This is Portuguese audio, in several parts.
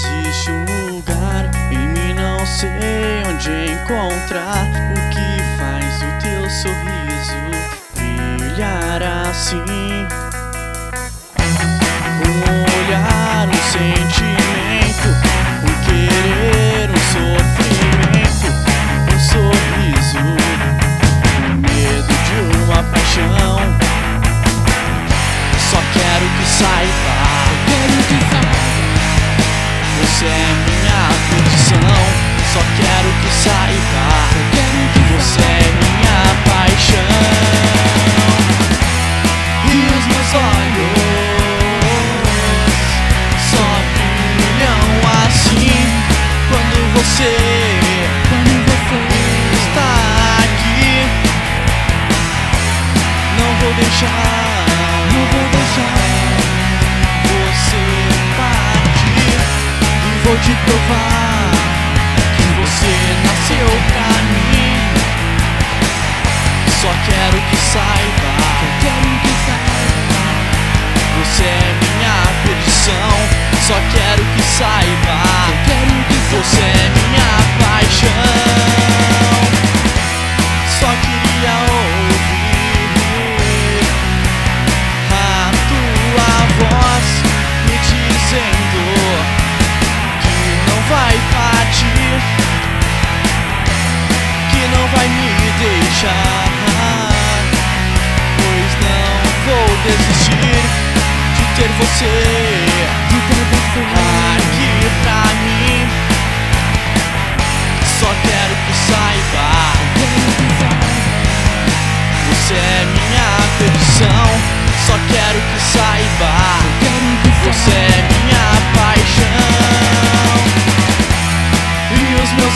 Existe um lugar em mim, não sei onde encontrar, o que faz o teu sorriso brilhar assim. Um olhar, um sentimento, um querer, um sofrimento, um sorriso, um medo de uma paixão. Só quero que saiba, você é minha perdição. Só quero que saiba, você é minha paixão. E os meus olhos só brilham assim quando você está aqui. Não vou deixar você partir, e vou te provar que você nasceu pra mim. Só quero que saiba, você é minha perdição. Só quero que saiba, você é minha paixão. Só queria ouvir a tua voz me dizendo que não vai partir, que não vai me deixar, pois não vou desistir de ter você aqui pra mim. Só quero que saiba, você é minha perdição. Só quero que saiba, você é minha paixão. E os meus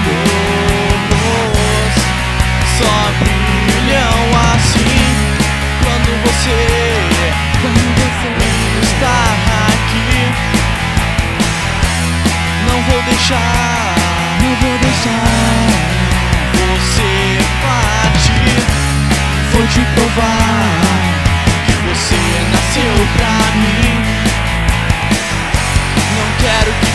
olhos só brilham assim quando você está aqui. Não vou deixar você partir. Vou te provar que você nasceu pra mim. Não quero que